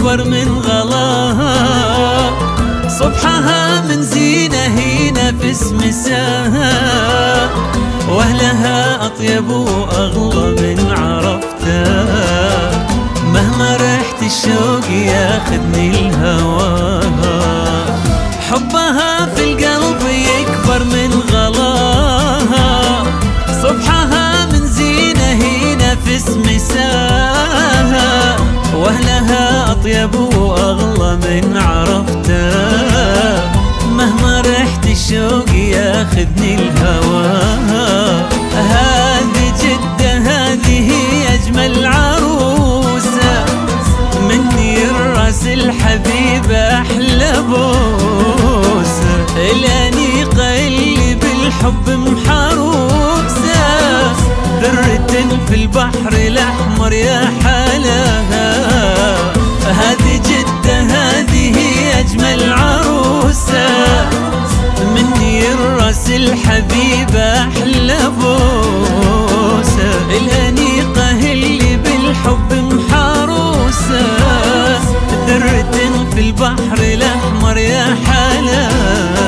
يكبر من غلاها، صبحها من زينة هنا في اسمساها، واهلها اطيب واغلى من عرفتها، مهما رحت الشوق ياخذني الهواها، حبها في القلب يكبر من غلاها، صبحها من زينة هنا في اسمساها، واهلها اطيب واغلى من عرفتها، مهما رحت الشوق ياخذني الهواها. هذه جدة هذه اجمل عروسة، مني الراس الحبيب احلى بوسة، الانيقة اللي بالحب محروسة، ذرة في البحر الاحمر يا حلاها. هذه جدة هذه اجمل عروسة، مني الراس الحبيب احلى بوسة، الانيقة اللي بالحب محروسة، ذرة في البحر الاحمر يا حلاها.